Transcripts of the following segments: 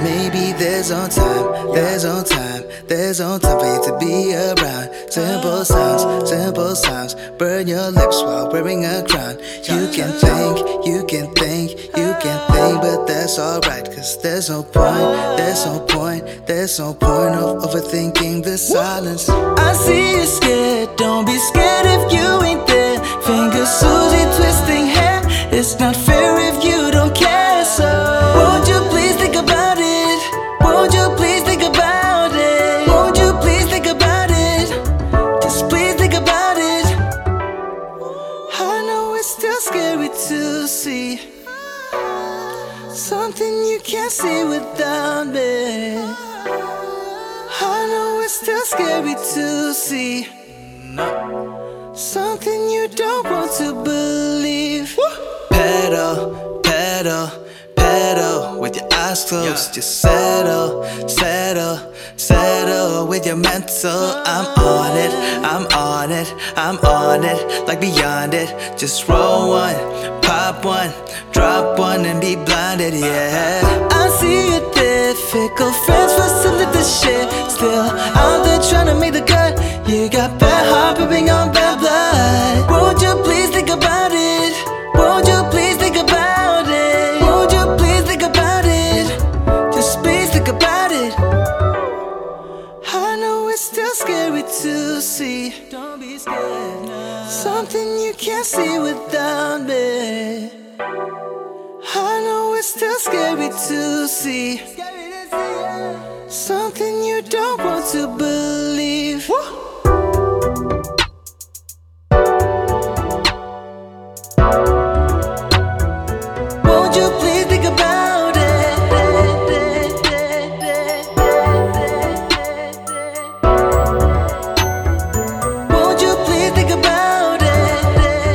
Maybe there's no time, there's no time, there's no time for you to be around. Simple sounds, burn your lips while wearing a crown. You can think, you can think, you can think, but that's alright, cause there's no point, there's no point, there's no point of overthinking the silence. I see you scared, don't be scared if you ain't there. Fingers Susie twisting hair, it's not fair if you don't care. So won't you please think about it? Won't you please think about it? Won't you please think about it? Just please think about it. I know it's still scary to see something you can't see without me. I know it's still scary to see something you don't want to believe. Pedal, pedal, pedal with your eyes closed. Just settle, settle, settle with your mental. I'm on it, I'm on it, I'm on it, like beyond it. Just roll one, pop one, drop one and be blinded, yeah. I see you there, fickle friends for something to share. Still out there trying to make the cut. You got bad heart dripping on bad blood. Won't you please think about it? Won't you please think about it? Won't you please think about it? Just please think about it. I know it's still scary to see. Don't be scared now. Something you can't see without me. I know it's still scary to see something you don't want to believe. Won't you please think about it? Won't you please think about it?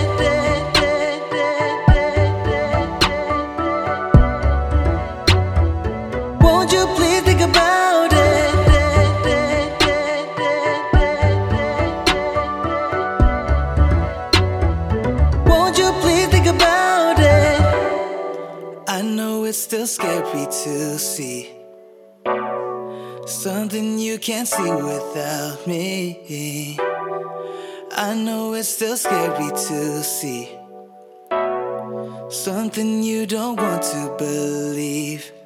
Won't you please think about it? Won't you please think about it? I know it's still scary to see something you can't see without me. I know it's still scary to see something you don't want to believe.